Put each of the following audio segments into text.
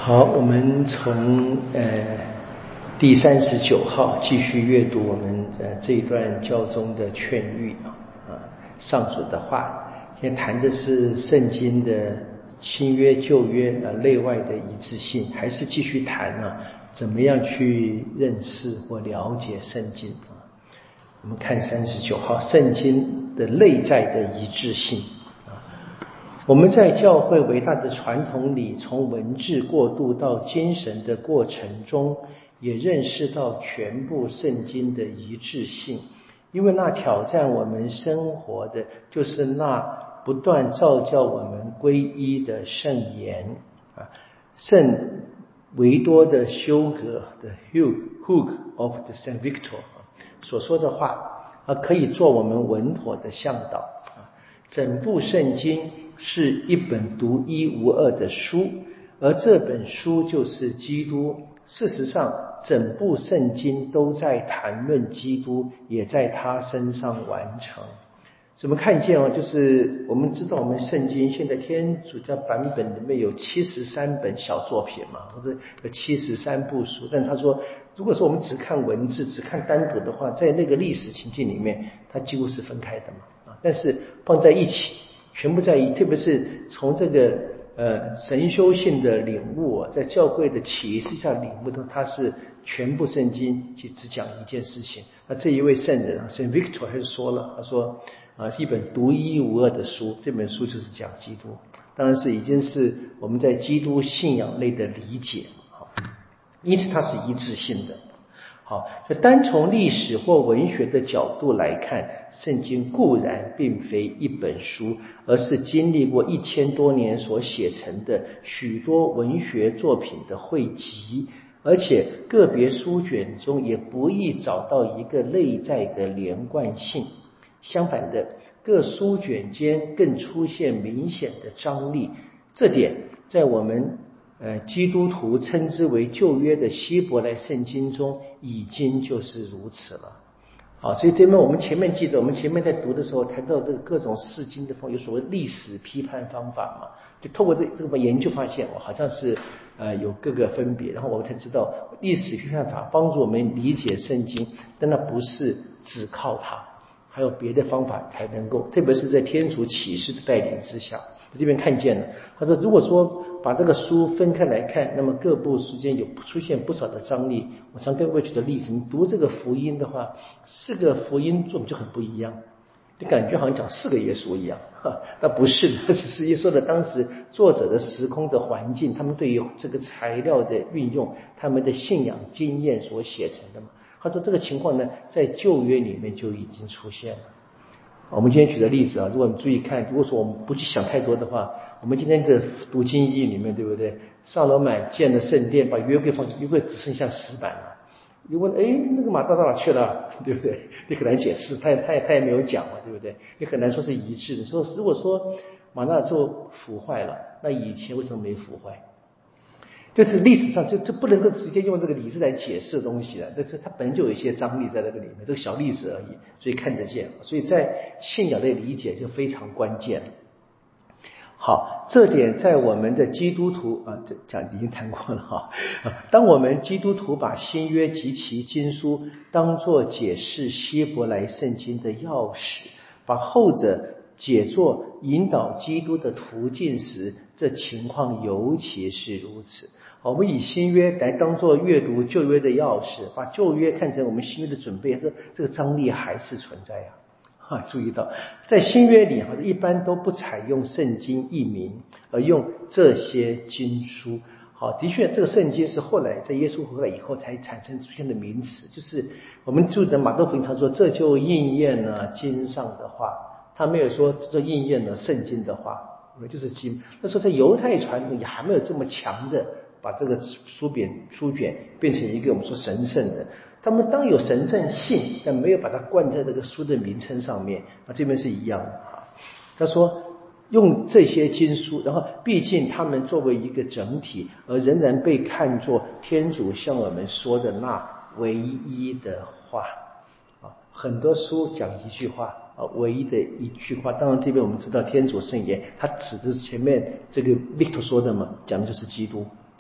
好，我们从第39号继续阅读我们这一段教宗的劝谕上主的话。现在谈的是圣经的新约旧约内外的一致性，还是继续谈怎么样去认识或了解圣经我们看39号，圣经的内在的一致性。我们在教会伟大的传统里，从文字过渡到精神的过程中，也认识到全部圣经的一致性。因为那挑战我们生活的，就是那不断造就我们归一的圣言圣维多的修格的 Hugh of the Saint Victor 所说的话可以做我们稳妥的向导整部圣经是一本独一无二的书，而这本书就是基督。事实上，整部圣经都在谈论基督，也在他身上完成。我们看见就是我们知道我们圣经现在天主教版本里面有73本小作品嘛，或者有73部书。但他说，如果说我们只看文字，只看单独的话，在那个历史情境里面，它几乎是分开的嘛。但是放在一起，全部在一，特别是从这个神修性的领悟在教会的启示下领悟的，它是全部圣经去只讲一件事情。那这一位圣人Saint Victor 还是说了，他说是一本独一无二的书，这本书就是讲基督，当然是已经是我们在基督信仰类的理解，因此它是一致性的。好，就单从历史或文学的角度来看，圣经固然并非一本书，而是经历过1000多年所写成的许多文学作品的汇集，而且个别书卷中也不易找到一个内在的连贯性。相反的，各书卷间更出现明显的张力，这点在我们基督徒称之为旧约的希伯来圣经中已经就是如此了。所以这边我们前面记得，我们前面在读的时候谈到这个各种释经的有所谓历史批判方法嘛，就透过这个研究发现好像是有各个分别，然后我们才知道历史批判法帮助我们理解圣经，但那不是只靠它，还有别的方法才能够，特别是在天主启示的带领之下。这边看见了，他说如果说把这个书分开来看，那么各部书间有出现不少的张力。我常跟各位举的例子，你读这个福音的话，4个福音作品就很不一样，你感觉好像讲4个耶稣一样那不是的，只是耶稣的当时作者的时空的环境，他们对于这个材料的运用，他们的信仰经验所写成的嘛。他说这个情况呢，在旧约里面就已经出现了。我们今天举的例子如果你注意看，如果说我们不去想太多的话，我们今天这读经义里面，对不对？撒罗满建了圣殿，把约柜放进，约柜只剩下石板了。你问那个马大到哪去了，对不对？你很难解释，他也没有讲嘛，对不对？你很难说是一致的。说如果说马大就腐坏了，那以前为什么没腐坏？就是历史上这不能够直接用这个理智来解释的东西了，但是它本来就有一些张力在那个里面，这个小例子而已，所以看得见。所以在信仰的理解就非常关键。好，这点在我们的基督徒这讲已经谈过了当我们基督徒把新约及其经书当作解释希伯来圣经的钥匙，把后者解作引导基督的途径时，这情况尤其是如此。我们以新约来当作阅读旧约的钥匙，把旧约看成我们新约的准备，这个张力还是存在注意到在新约里一般都不采用圣经译名，而用这些经书。的确这个圣经是后来在耶稣回来以后才产生出现的名词，就是我们注意的马可福音常说这就应验了经上的话，他没有说这应验了圣经的话，就是经。那时候在犹太传统也还没有这么强的把这个书卷变成一个我们说神圣的，他们当有神圣性，但没有把它冠在这个书的名称上面。这边是一样的他说用这些经书，然后毕竟他们作为一个整体，而仍然被看作天主向我们说的那唯一的话很多书讲一句话唯一的一句话。当然这边我们知道天主圣言，他指的是前面这个 Victor 说的嘛，讲的就是基督，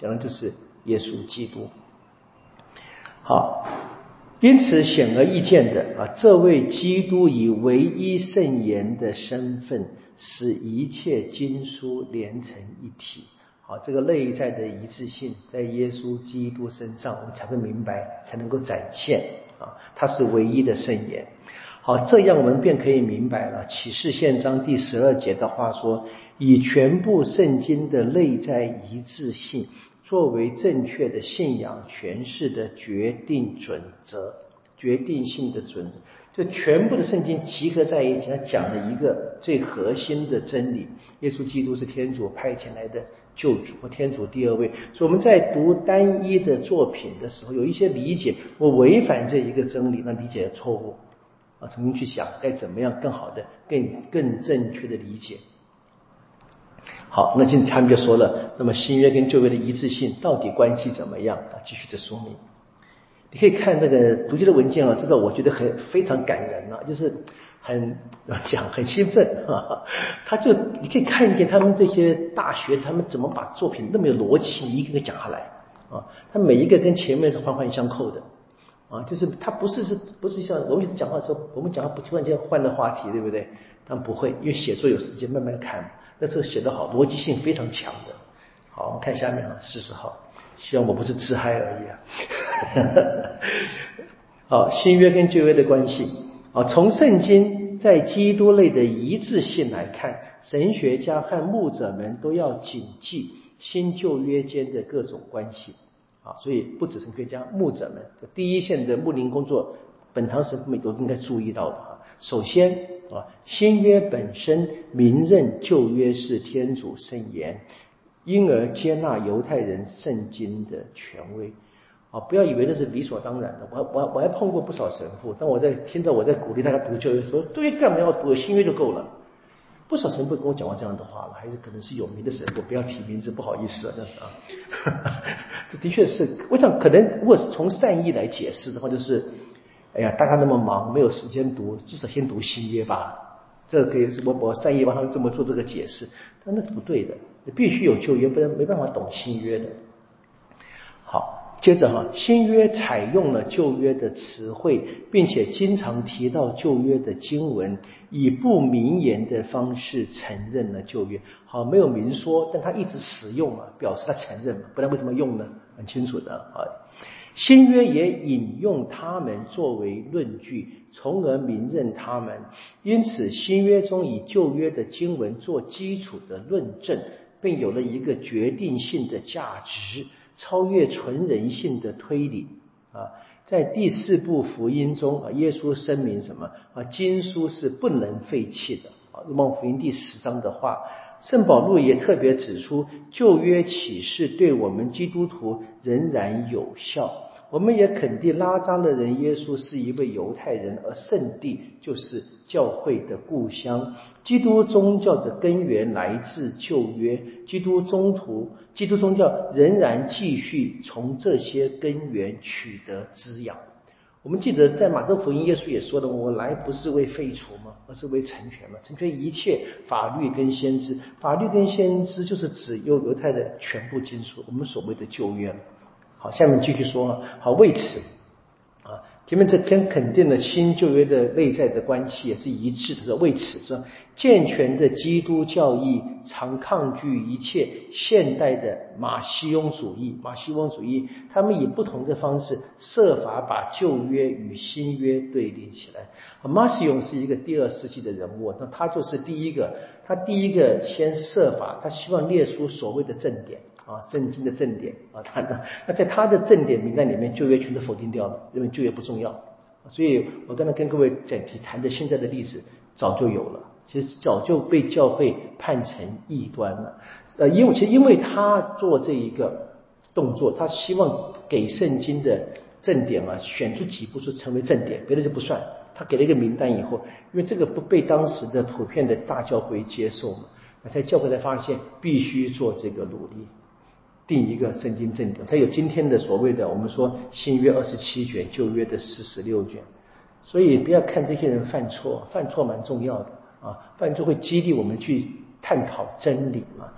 讲的就是耶稣基督。好，因此显而易见的这位基督以唯一圣言的身份，使一切经书连成一体。好，这个内在的一致性在耶稣基督身上，我们才会明白，才能够展现他是唯一的圣言。好，这样我们便可以明白了启示宪章第12节的话说，以全部圣经的内在一致性作为正确的信仰诠释的决定准则，决定性的准则，就全部的圣经集合在一起，它讲了一个最核心的真理，耶稣基督是天主派遣来的救主或天主第二位。所以我们在读单一的作品的时候，有一些理解我违反这一个真理，那理解错误重新去想该怎么样更好的更正确的理解。好，那今天他们就说了，那么新约跟旧约的一致性到底关系怎么样继续的说明。你可以看那个读经的文件这个我觉得非常感人就是很兴奋他就你可以看见他们这些大学他们怎么把作品那么有逻辑一个个讲下来他每一个跟前面是环环相扣的就是他不是像我们讲话的时候，我们讲话不突然间换了话题，对不对？但不会，因为写作有时间慢慢看，那这个写得好，逻辑性非常强的。好，我们看下面40号，希望我不是自嗨而已好，新约跟旧约的关系从圣经在基督内的一致性来看，神学家和牧者们都要谨记新旧约间的各种关系所以不只神学家，牧者们第一线的牧灵工作，本堂神父们都应该注意到的首先新约本身明认旧约是天主圣言，因而接纳犹太人圣经的权威不要以为这是理所当然的。我还碰过不少神父，当我在听到我在鼓励大家读旧约，说对，干嘛要读新约就够了。不少神父跟我讲过这样的话了，还是可能是有名的神父，不要提名字，不好意思这是这的确是，我想可能如果是从善意来解释的话，就是哎呀，大家那么忙，没有时间读，至少先读新约吧。这个可以我善意帮他们这么做这个解释，但那是不对的，你必须有旧约，不然没办法懂新约的。好，接着新约采用了旧约的词汇，并且经常提到旧约的经文，以不明言的方式承认了旧约。好，没有明说，但他一直使用表示他承认不然为什么用呢？很清楚的新约也引用他们作为论据，从而明认他们。因此新约中以旧约的经文做基础的论证，并有了一个决定性的价值，超越纯人性的推理在第4部福音中耶稣声明什么经书是不能废弃的若望福音第10章的话，圣保禄也特别指出，旧约启示对我们基督徒仍然有效。我们也肯定拉扎勒人耶稣是一位犹太人，而圣地就是教会的故乡。基督宗教的根源来自旧约，基督宗教仍然继续从这些根源取得滋养。我们记得在马可福音耶稣也说了，我来不是为废除吗？而是为成全嘛，成全一切法律跟先知。法律跟先知就是指犹太的全部经书，我们所谓的旧约了。好，下面继续说好，为此前面这篇肯定了新旧约的内在的关系也是一致的，说为此说健全的基督教义常抗拒一切现代的马西翁主义，他们以不同的方式设法把旧约与新约对立起来。马西翁是一个第2世纪的人物，那他就是第一个先设法，他希望列出所谓的正典圣经的正典那在他的正典名单里面，旧约全都否定掉了，认为旧约不重要。所以我刚才跟各位谈的现在的例子早就有了，其实早就被教会判成异端了。因为他做这一个动作，他希望给圣经的正典选出几部成为正典，别的就不算。他给了一个名单以后，因为这个不被当时的普遍的大教会接受嘛，在教会才发现必须做这个努力，定一个圣经正典，才有今天的所谓的我们说新约27卷，旧约的46卷。所以不要看这些人犯错蛮重要的犯错会激励我们去探讨真理嘛。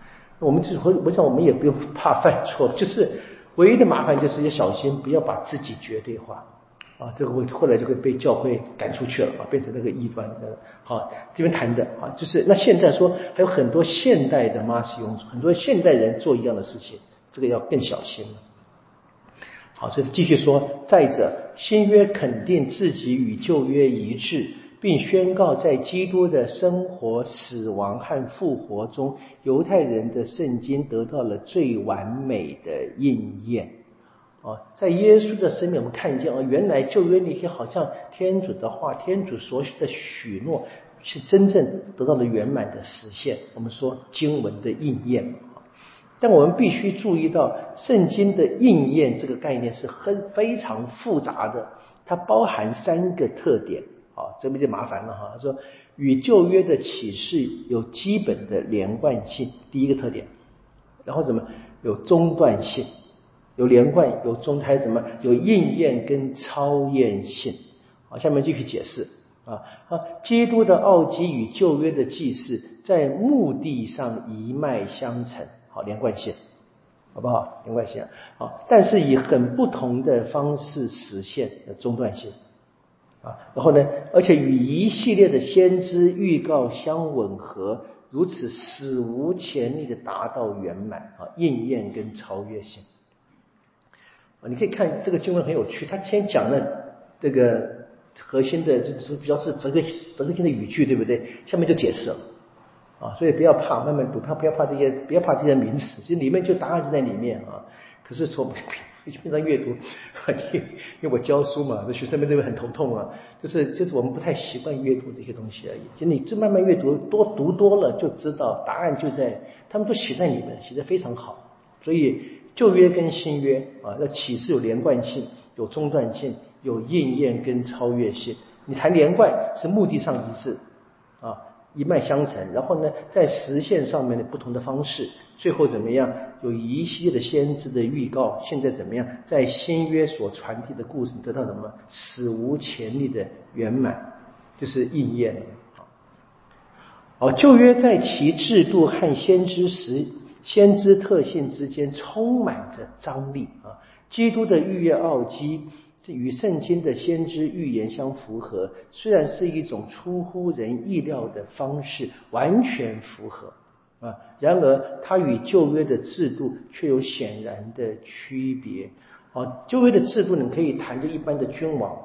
我想我们也不用怕犯错，就是唯一的麻烦就是要小心不要把自己绝对化啊，这个后来就会被教会赶出去了啊，变成那个异端的。好，这边谈的啊，就是那现在说还有很多现代的马斯庸，很多现代人做一样的事情，这个要更小心了。好，所以继续说，再者，新约肯定自己与旧约一致，并宣告在基督的生活、死亡和复活中，犹太人的圣经得到了最完美的应验。在耶稣的生命，我们看见原来旧约那些好像天主的话、天主所许的许诺，是真正得到了圆满的实现。我们说经文的应验。但我们必须注意到，圣经的应验这个概念是非常复杂的，它包含3个特点。这边就麻烦了哈。说与旧约的启示有基本的连贯性，第一个特点。然后什么？有中断性，有连贯，有中，还有什么？有应验跟超验性。好，下面继续解释基督的奥迹与旧约的祭祀在目的上一脉相承。好，连贯性，好不好？连贯性。好，但是以很不同的方式实现的中断性。然后呢，而且与一系列的先知预告相吻合，如此史无前例的达到圆满应验跟超越性。你可以看这个经文很有趣，他先讲了这个核心的，就是比较是哲学性的语句，对不对？下面就解释了。所以不要怕，慢慢读，不要怕这些名词，其实里面就答案就在里面可是说平常阅读，因为我教书嘛，学生们都会很头痛就是我们不太习惯阅读这些东西而已。其实你这慢慢阅读，读多了就知道答案就在，他们都写在里面，写得非常好。所以旧约跟新约那启示有连贯性，有中断性，有应验跟超越性。你谈连贯是目的上一致一脉相承，然后呢，在实现上面的不同的方式，最后怎么样？有一系列的先知的预告，现在怎么样？在新约所传递的故事得到什么？史无前例的圆满，就是应验了。旧约在其制度和先知特性之间充满着张力基督的逾越奥迹与圣经的先知预言相符合，虽然是一种出乎人意料的方式，完全符合然而它与旧约的制度却有显然的区别旧约的制度你可以谈就一般的君王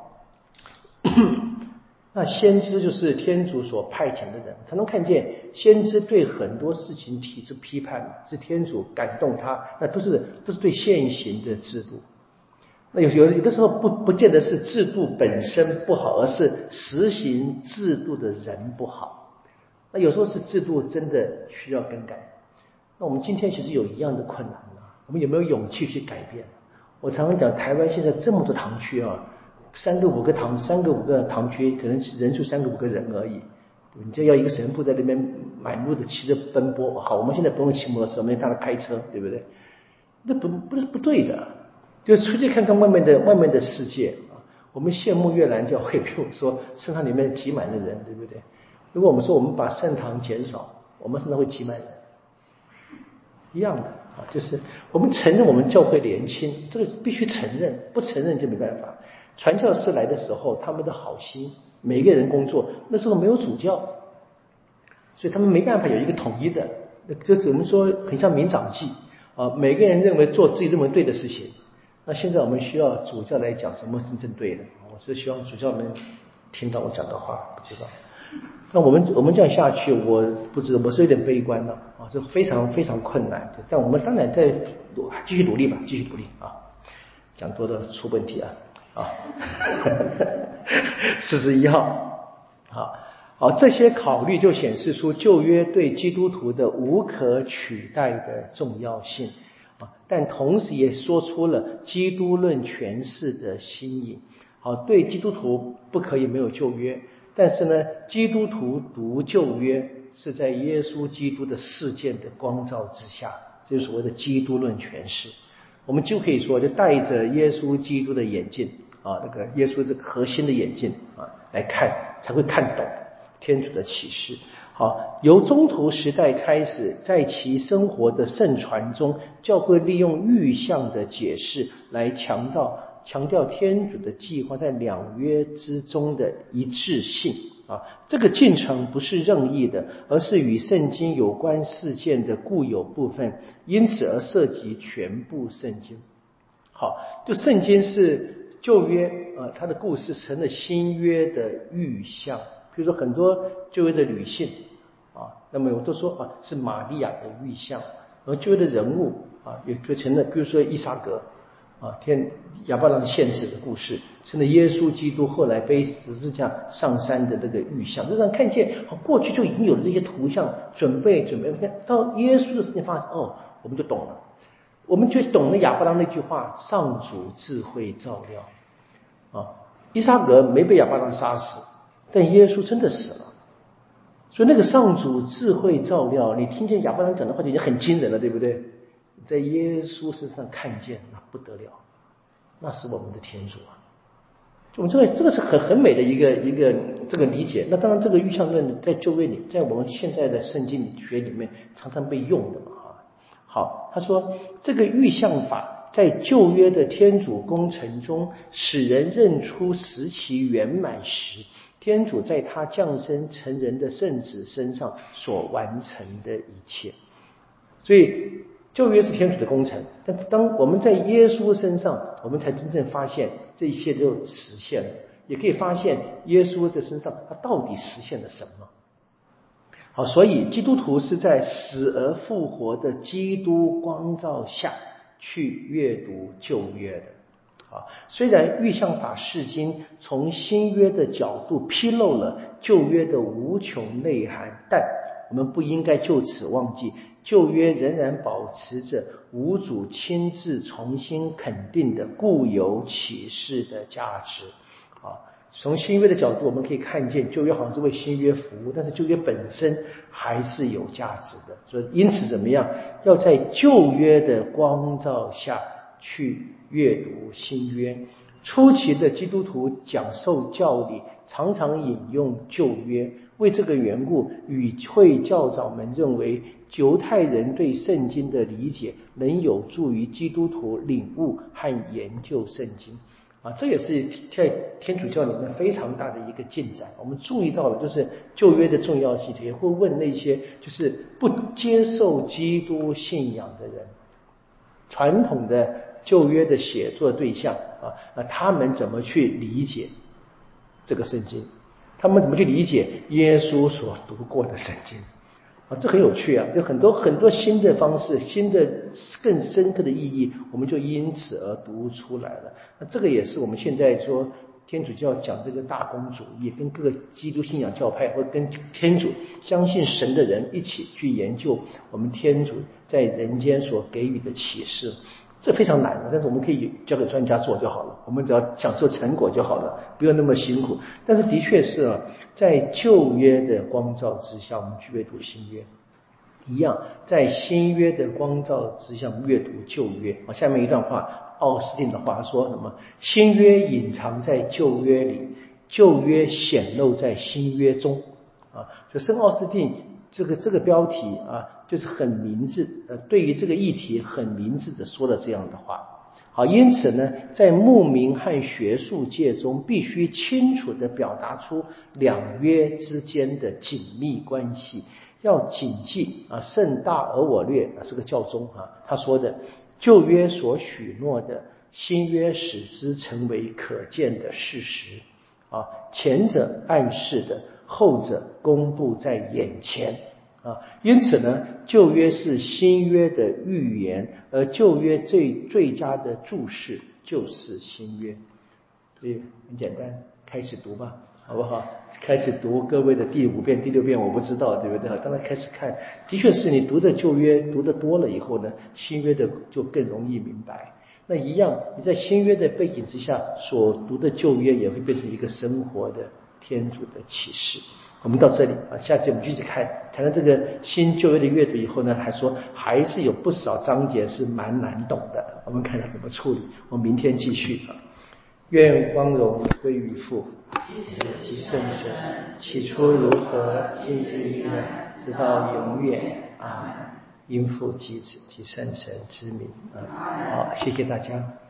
那先知就是天主所派遣的人，才能看见先知对很多事情提出批判是天主感动他，那都是对现行的制度。那有的时候不见得是制度本身不好，而是实行制度的人不好。那有时候是制度真的需要更改。那我们今天其实有一样的困难我们有没有勇气去改变？我常常讲，台湾现在这么多堂区3个5个堂区，可能人数3个5个人而已。你就要一个神父在那边满路的骑着奔波。好，我们现在不用骑摩托车，我们让他开车，对不对？那不是不对的。就是出去看看外面的世界我们羡慕越南教会，比如说圣堂里面挤满了人，对不对？如果我们说我们把圣堂减少，我们圣堂会挤满人，一样的就是我们承认我们教会年轻，这个必须承认，不承认就没办法。传教士来的时候，他们的好心，每个人工作，那时候没有主教，所以他们没办法有一个统一的，就我们说很像民长记每个人认为做自己认为对的事情。那现在我们需要主教来讲什么是正对的，我是希望主教们听到我讲的话，不知道。那我们这样下去，我不知道，我是有点悲观了这非常非常困难。但我们当然在继续努力吧，继续努力讲多的出问题41号这些考虑就显示出旧约对基督徒的无可取代的重要性但同时也说出了基督论诠释的新颖对基督徒不可以没有旧约，但是呢，基督徒读旧约是在耶稣基督的事件的光照之下，这就是所谓的基督论诠释。我们就可以说，就戴着耶稣基督的眼镜那个耶稣这个核心的眼镜来看，才会看懂天主的启示好，由中途时代开始，在其生活的圣传中，教会利用预象的解释来强调天主的计划在两约之中的一致性啊。这个进程不是任意的，而是与圣经有关事件的固有部分，因此而涉及全部圣经。好，就圣经是旧约它的故事成了新约的预象。比如说很多旧约的女性那么我都说是玛利亚的预象，而旧约的人物也就成了，比如说依撒格亚伯拉罕献子的故事，成了耶稣基督后来背十字架上山的这个预象，就让看见过去就已经有了这些图像，准备到耶稣的事情发生我们就懂了，我们就懂了亚伯拉罕那句话，上主智慧照料依撒格没被亚伯拉罕杀死，但耶稣真的死了。所以那个上主智慧照料，你听见亚伯拉罕讲的话就已经很惊人了，对不对？在耶稣身上看见，那不得了，那是我们的天主我们这个是很美的一个这个理解。那当然这个预象论在旧约里，在我们现在的圣经学里面常常被用的好，他说这个预象法在旧约的天主工程中，使人认出时期圆满时天主在他降生成人的圣子身上所完成的一切。所以旧约是天主的工程，但是当我们在耶稣身上，我们才真正发现这一切都实现了，也可以发现耶稣的身上他到底实现了什么。好，所以基督徒是在死而复活的基督光照下去阅读旧约的。虽然预象法释经从新约的角度披露了旧约的无穷内涵，但我们不应该就此忘记，旧约仍然保持着无主亲自重新肯定的固有启示的价值。从新约的角度，我们可以看见旧约好像是为新约服务，但是旧约本身还是有价值的。所以因此怎么样，要在旧约的光照下去阅读新约。初期的基督徒讲授教理常常引用旧约，为这个缘故，与会教长们认为犹太人对圣经的理解能有助于基督徒领悟和研究圣经这也是在天主教里面非常大的一个进展。我们注意到了就是旧约的重要性，也会问那些就是不接受基督信仰的人，传统的旧约的写作对象他们怎么去理解这个圣经，他们怎么去理解耶稣所读过的圣经这很有趣有很多新的方式，新的更深刻的意义，我们就因此而读出来了。那这个也是我们现在说天主教讲这个大公主义，跟各个基督信仰教派或跟天主相信神的人一起去研究我们天主在人间所给予的启示。这非常难的，但是我们可以交给专家做就好了，我们只要享受成果就好了，不用那么辛苦。但是的确是在旧约的光照之下，我们去阅读新约一样，在新约的光照之下阅读旧约下面一段话，奥斯定的话说什么？新约隐藏在旧约里，旧约显露在新约中就圣奥斯定这个标题就是很明智对于这个议题很明智的说了这样的话。好，因此呢，在牧民和学术界中必须清楚地表达出两约之间的紧密关系。要谨记圣大俄我略是个教宗他说的，旧约所许诺的，新约使之成为可见的事实前者暗示的，后者公布在眼前因此呢，旧约是新约的预言，而旧约最佳的注释就是新约。所以很简单，开始读吧，好不好？开始读各位的第5遍第6遍我不知道，对不对？当然开始看，的确是你读的旧约读得多了以后呢，新约的就更容易明白。那一样，你在新约的背景之下所读的旧约也会变成一个生活的天主的启示。我们到这里下集我们继续谈到这个新旧约的阅读以后呢，还说还是有不少章节是蛮难懂的，我们看他怎么处理。我们明天继续愿光荣归于父及圣神，起初如何，今日亦然，直到永远。阿们。因父及子及圣神之名。好，谢谢大家。